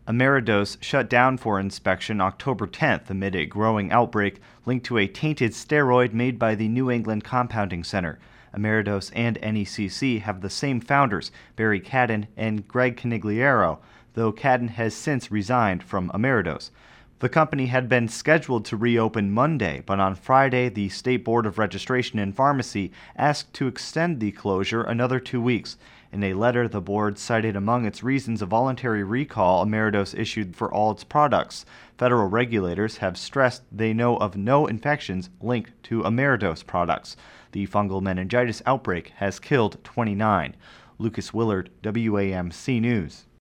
Ameridos shut down for inspection October 10th amid a growing outbreak linked to a tainted steroid made by the New England Compounding Center. Ameridos and NECC have the same founders, Barry Cadden and Greg Canigliaro, though Cadden has since resigned from Ameridos. The company had been scheduled to reopen Monday, but on Friday, the State Board of Registration and Pharmacy asked to extend the closure another 2 weeks. In a letter, the board cited among its reasons a voluntary recall Ameridos issued for all its products. Federal regulators have stressed they know of no infections linked to Ameridos products. The fungal meningitis outbreak has killed 29. Lucas Willard, WAMC News.